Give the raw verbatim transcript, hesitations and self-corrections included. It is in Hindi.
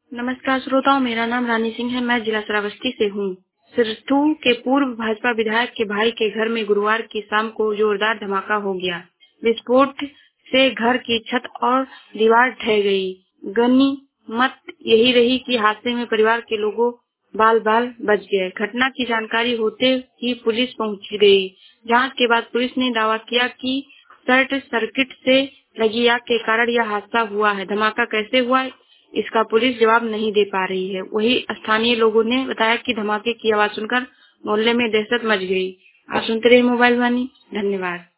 नमस्कार श्रोताओं, मेरा नाम रानी सिंह है। मैं जिला श्रावस्ती से हूँ। सिरथू के पूर्व भाजपा विधायक के भाई के घर में गुरुवार की शाम को जोरदार धमाका हो गया। विस्फोट से घर की छत और दीवार ढह गई। गनीमत यही रही कि हादसे में परिवार के लोगों बाल बाल बच गए। घटना की जानकारी होते ही पुलिस पहुंच गई। जांच के बाद पुलिस ने दावा किया कि शॉर्ट सर्किट से लगी आग के कारण यह हादसा हुआ है। धमाका कैसे हुआ, इसका पुलिस जवाब नहीं दे पा रही है। वहीं स्थानीय लोगों ने बताया कि धमाके की आवाज सुनकर मोहल्ले में दहशत मच गई। आप सुनते रहिए मोबाइल वाणी। धन्यवाद।